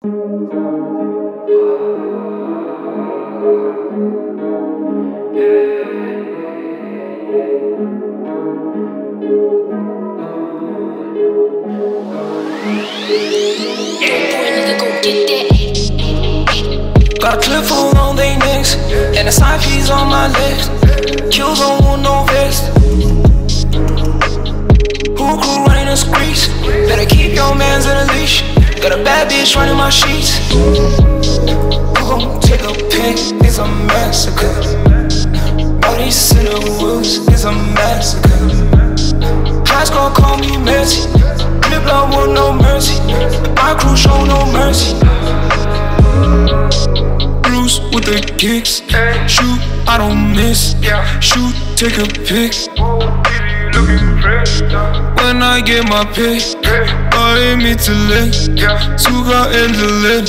Got a clip full on they necks, and the side piece on my legs. Kills on wood, no vest. Who crew running the streets? Better keep your mans in a leash. Got a bad bitch running my sheets. Who gon' take a pic? It's a massacre. All these in the woods is a massacre. High score call me Messi. Flip blood with no mercy. My crew show no mercy. Bruce with the kicks. Shoot, I don't miss. Shoot, take a pic. When I get my pay, I aim it to live. Suga and the lid.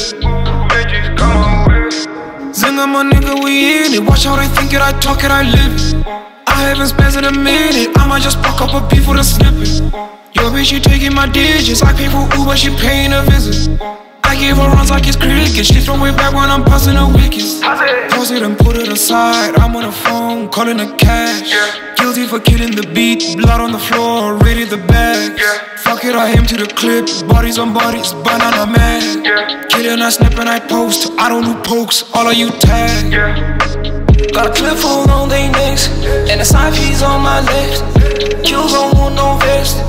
Zinga, my nigga, we in it. Watch how they think it, I talk it, I live it. I haven't spent in a minute. I might just fuck up a beef with a snippet. Yo, bitch, you taking my digits. I pay for Uber, she paying a visit. I give her runs like it's cricket. She throw it back when I'm busting her wickets. Pause it and put it aside. I'm on the phone, calling the cash. Guilty for killing the beat. Blood on the floor, raided the bag. Fuck it, I aim to the clip. Bodies on bodies, banana man. Killing, I snap and I post. I don't do pokes, all of you tag. Got a clip full on they necks, and the side piece on my legs. Kills on wood, no vest.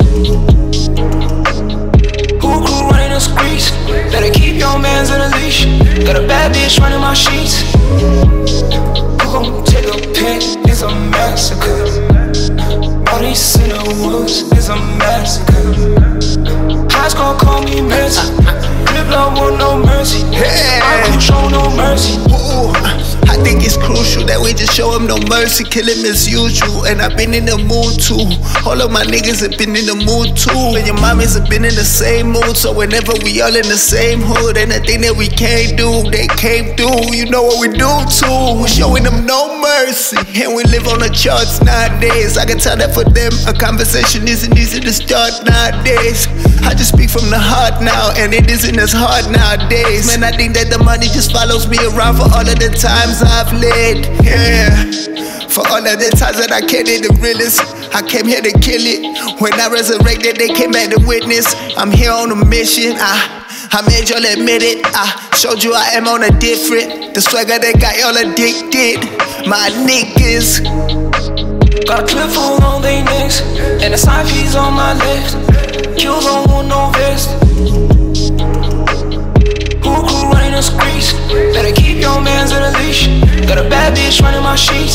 Who crew running the streets? Better keep your mans in a leash. Got a bad bitch running my sheets. Who gon' take a pic? It's a massacre. All these in the woods is a massacre. High score call me Messi. Flip love with no mercy. My crew show no mercy. Ooh, I think it's crucial that we just show him no mercy, kill him as usual. And I've been in the mood too. All of my niggas have been in the mood too. And your mommies have been in the same mood. So whenever we all in the same hood, and the thing that we can't do, they can't do. You know what we do too. We're showing them no mercy. And we live on the charts nowadays. I can tell that for them, a conversation isn't easy to start nowadays. I just speak from the heart now, and it isn't as hard nowadays. Man, I think that the money just follows me around for all of the times I've led. Yeah, for all of the times that I carried the realest. I came here to kill it. When I resurrected, they came back to witness. I'm here on a mission. I made y'all admit it. I showed you I am on a different. The swagger that got y'all addicted. My niggas. Got a clip full on they necks, and the side piece on my legs. Kills on wood, no vest. Who crew running the streets? Better keep your mans in a leash. Got a bad bitch running my sheets.